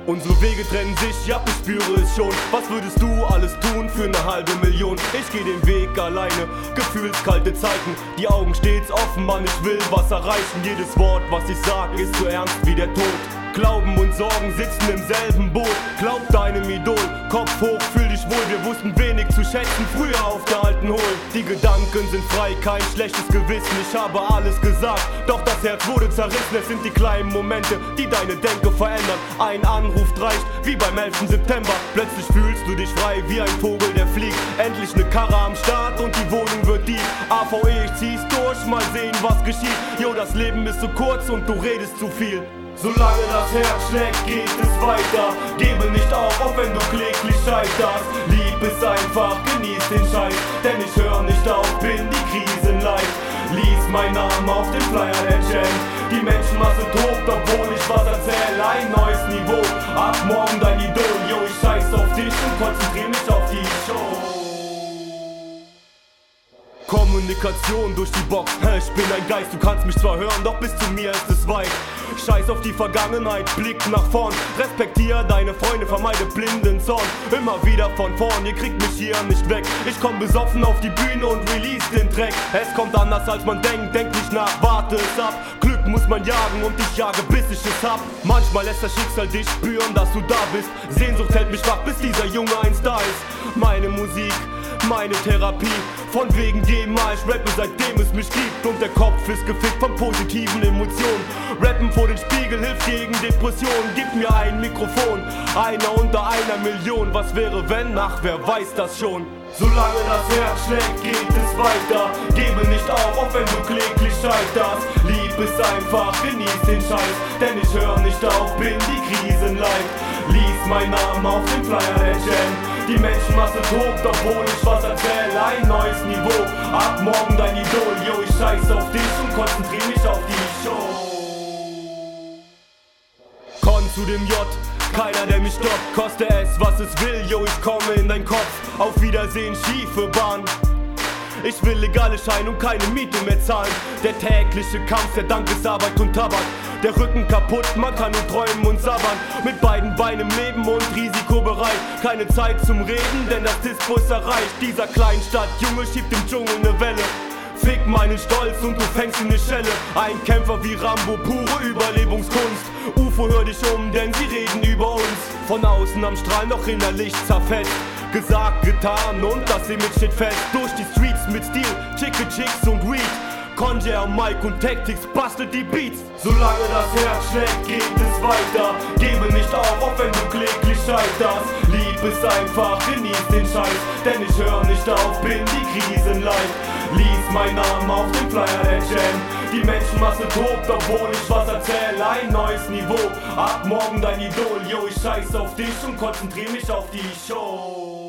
Unsere Wege trennen sich, ja, ich spüre es schon. Was würdest du alles tun für eine halbe Million? Ich geh den Weg alleine, gefühlskalte Zeiten. Die Augen stets offen, Mann, ich will was erreichen. Jedes Wort, was ich sag, ist so ernst wie der Tod. Glauben und Sorgen sitzen im selben Boot. Glaub deinem Idol, Kopf hoch, fühl dich wohl. Wir wussten wenig zu schätzen, früher auf der alten Hol. Die Gedanken sind frei, kein schlechtes Gewissen. Ich habe alles gesagt, doch das Herz wurde zerrissen. Es sind die kleinen Momente, die deine Denke verändern. Ein Anruf reicht, wie beim 11. September. Plötzlich fühlst du dich frei, wie ein Vogel, der fliegt. Endlich ne Karre am Start und die Wohnung wird dieb. AVE, ich zieh's durch, mal sehen, was geschieht. Jo, das Leben ist so kurz und du redest zu viel. Solange das Herz schlägt, geht es weiter. Gebe nicht auf, auch wenn du kläglich scheiterst. Lieb es einfach, genieß den Scheiß, denn ich hör nicht auf, bin die Krisen leid. Lies mein Name auf dem Flyer der Jam. Die Menschenmasse tobt, obwohl ich was erzähl. Ein neues Niveau, ab morgen dein Idol. Yo, ich scheiß auf dich und konzentrier mich auf die Show. Kommunikation durch die Box, ich bin ein Geist, du kannst mich zwar hören, doch bis zu mir ist es weit. Scheiß auf die Vergangenheit, blick nach vorn. Respektier deine Freunde, vermeide blinden Zorn. Immer wieder von vorn, ihr kriegt mich hier nicht weg. Ich komm besoffen auf die Bühne und release den Track. Es kommt anders als man denkt, denk nicht nach, warte es ab. Glück muss man jagen und ich jage bis ich es hab. Manchmal lässt das Schicksal dich spüren, dass du da bist. Sehnsucht hält mich wach, bis dieser Junge ein Star ist. Meine Musik, meine Therapie, von wegen GEMA, ich rappe seitdem es mich gibt. Und der Kopf ist gefickt von positiven Emotionen. Rappen vor den Spiegel hilft gegen Depressionen. Gib mir ein Mikrofon, einer unter einer Million. Was wäre wenn? Ach, wer weiß das schon. Solange das Herz schlägt, geht es weiter. Gebe nicht auf, auch wenn du kläglich scheiterst. Lieb es einfach, genieß den Scheiß, denn ich hör nicht auf, bin die Krisen leid. Lies mein Name auf dem Flyer der Jam. Die Menschenmasse tobt, obwohl ich was erzähl. Ein neues Niveau, ab morgen dein Idol. Yo, ich scheiß auf dich und konzentrier mich auf die Show. Komm zu dem J, keiner der mich stoppt. Koste es, was es will, yo, ich komme in dein Kopf. Auf Wiedersehen, schiefe Bahn. Ich will legale Schein und keine Miete mehr zahlen. Der tägliche Kampf, der Dank ist Arbeit und Tabak. Der Rücken kaputt, man kann nur träumen und sabbern. Mit beiden Beinen im Leben und risikobereit. Keine Zeit zum Reden, denn das Dispo ist erreicht. Dieser Kleinstadtjunge schiebt im Dschungel ne Welle. Fick meinen Stolz und du fängst in ne Schelle. Ein Kämpfer wie Rambo, pure Überlebenskunst. UFO, hör dich um, denn sie reden über uns. Von außen am Strahlen, doch innerlich zerfetzt. Gesagt, getan und das Image steht fest. Durch die Streets mit Stil, Chicke Chicks und Weed. Conjure, Mike und Tactics bastelt die Beats. Solange das Herz schlägt, geht es weiter. Gebe nicht auf, auch wenn du kläglich scheiterst. Lieb es einfach, genieß den Scheiß, denn ich hör nicht auf, bin die Krisen leid. Lies mein Name auf dem Flyer der Jam. Die Menschenmasse tobt, obwohl ich was erzähl. Ein neues Niveau, ab morgen dein Idol. Yo, ich scheiß auf dich und konzentrier mich auf die Show.